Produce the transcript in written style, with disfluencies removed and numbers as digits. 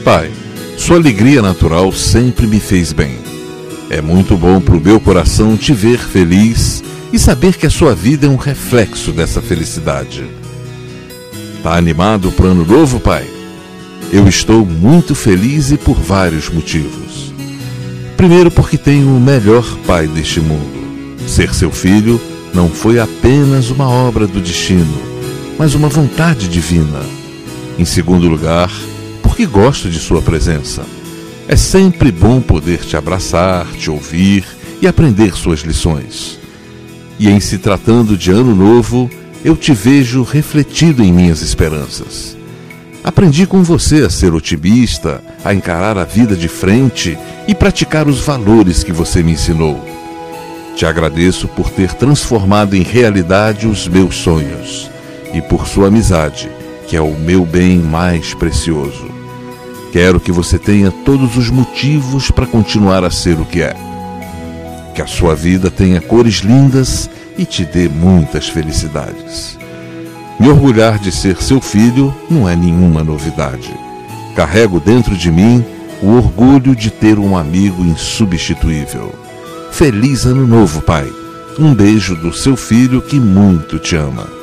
Pai, sua alegria natural sempre me fez bem. É muito bom para o meu coração te ver feliz e saber que a sua vida é um reflexo dessa felicidade. Tá animado para o ano novo, Pai? Eu estou muito feliz e por vários motivos. Primeiro, porque tenho o melhor pai deste mundo. Ser seu filho não foi apenas uma obra do destino, mas uma vontade divina. Em segundo lugar, porque gosto de sua presença. É sempre bom poder te abraçar, te ouvir e aprender suas lições. E em se tratando de ano novo, eu te vejo refletido em minhas esperanças. Aprendi com você a ser otimista, a encarar a vida de frente e praticar os valores que você me ensinou. Te agradeço por ter transformado em realidade os meus sonhos e por sua amizade, que é o meu bem mais precioso. Quero que você tenha todos os motivos para continuar a ser o que é. Que a sua vida tenha cores lindas e te dê muitas felicidades. Me orgulhar de ser seu filho não é nenhuma novidade. Carrego dentro de mim o orgulho de ter um amigo insubstituível. Feliz Ano Novo, Pai. Um beijo do seu filho que muito te ama.